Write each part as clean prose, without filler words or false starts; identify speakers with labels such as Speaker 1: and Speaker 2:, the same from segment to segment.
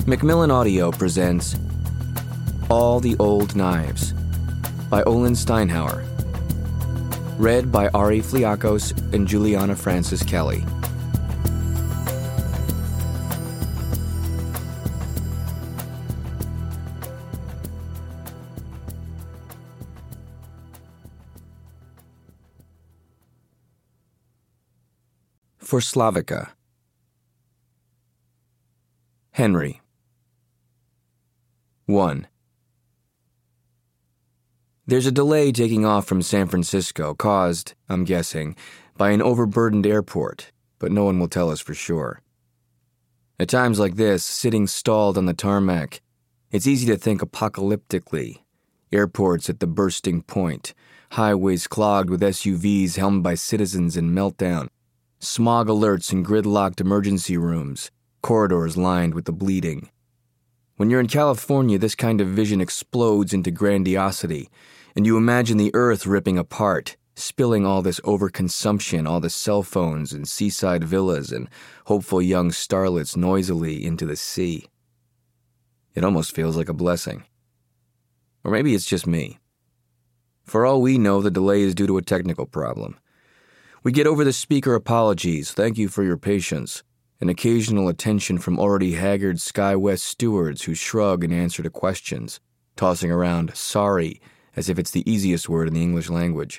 Speaker 1: Macmillan Audio presents All the Old Knives by Olin Steinhauer. Read by Ari Fliakos and Juliana Francis Kelly. For Slavica. Henry. 1. There's a delay taking off from San Francisco caused, I'm guessing, by an overburdened airport, but no one will tell us for sure. At times like this, sitting stalled on the tarmac, it's easy to think apocalyptically. Airports at the bursting point, highways clogged with SUVs helmed by citizens in meltdown, smog alerts in gridlocked emergency rooms, corridors lined with the bleeding. When you're in California, this kind of vision explodes into grandiosity, and you imagine the earth ripping apart, spilling all this overconsumption, all the cell phones and seaside villas and hopeful young starlets noisily into the sea. It almost feels like a blessing. Or maybe it's just me. For all we know, the delay is due to a technical problem. We get over the speaker apologies, thank you for your patience, and occasional attention from already haggard SkyWest stewards who shrug in answer to questions, tossing around sorry as if it's the easiest word in the English language.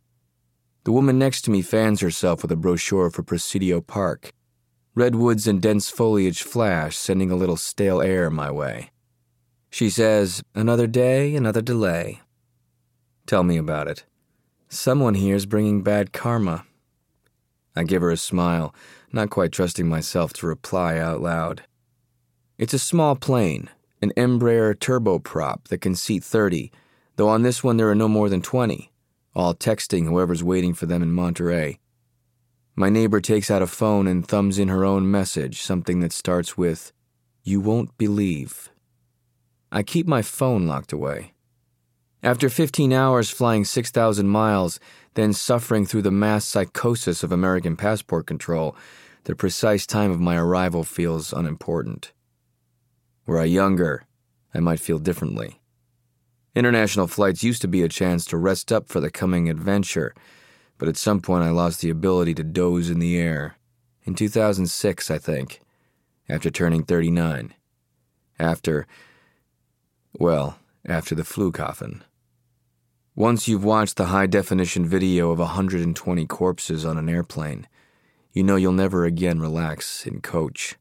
Speaker 1: The woman next to me fans herself with a brochure for Presidio Park. Redwoods and dense foliage flash, sending a little stale air my way. She says, "Another day, another delay." Tell me about it. Someone here's bringing bad karma. I give her a smile, not quite trusting myself to reply out loud. It's a small plane, an Embraer turboprop that can seat 30, though on this one there are no more than 20, all texting whoever's waiting for them in Monterey. My neighbor takes out a phone and thumbs in her own message, something that starts with, "You won't believe." I keep my phone locked away. After 15 hours flying 6,000 miles, then suffering through the mass psychosis of American passport control, the precise time of my arrival feels unimportant. Were I younger, I might feel differently. International flights used to be a chance to rest up for the coming adventure, but at some point I lost the ability to doze in the air. In 2006, I think, after turning 39. After the flu coffin. Once you've watched the high-definition video of 120 corpses on an airplane, you know you'll never again relax in coach.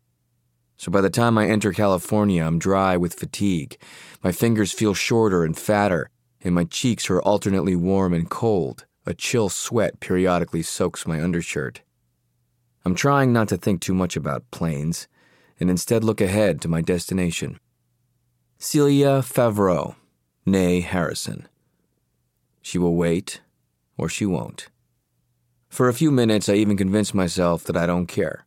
Speaker 1: So by the time I enter California, I'm dry with fatigue. My fingers feel shorter and fatter, and my cheeks are alternately warm and cold. A chill sweat periodically soaks my undershirt. I'm trying not to think too much about planes, and instead look ahead to my destination. Celia Favreau, née Harrison. She will wait, or she won't. For a few minutes, I even convince myself that I don't care.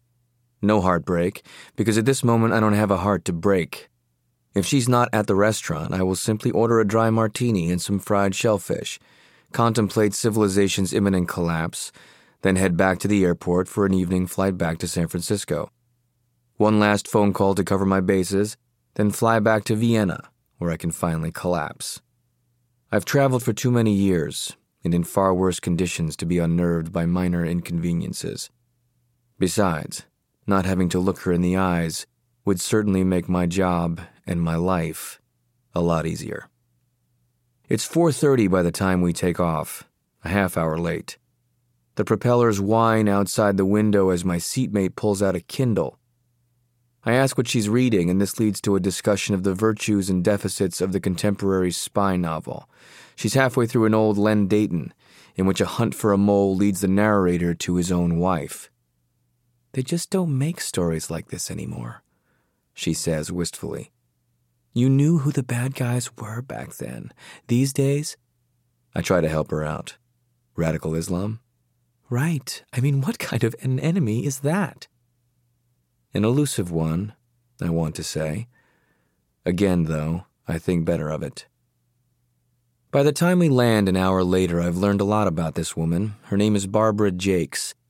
Speaker 1: No heartbreak, because at this moment I don't have a heart to break. If she's not at the restaurant, I will simply order a dry martini and some fried shellfish, contemplate civilization's imminent collapse, then head back to the airport for an evening flight back to San Francisco. One last phone call to cover my bases, then fly back to Vienna, where I can finally collapse. I've traveled for too many years, and in far worse conditions to be unnerved by minor inconveniences. Besides, not having to look her in the eyes would certainly make my job and my life a lot easier. It's 4:30 by the time we take off, a half hour late. The propellers whine outside the window as my seatmate pulls out a Kindle. I ask what she's reading, and this leads to a discussion of the virtues and deficits of the contemporary spy novel. She's halfway through an old Len Deighton, in which a hunt for a mole leads the narrator to his own wife. "They just don't make stories like this anymore," she says wistfully. "You knew who the bad guys were back then. These days..." I try to help her out. "Radical Islam?" "Right. I mean, what kind of an enemy is that?" An elusive one, I want to say. Again, though, I think better of it. By the time we land an hour later, I've learned a lot about this woman. Her name is Barbara Jakes,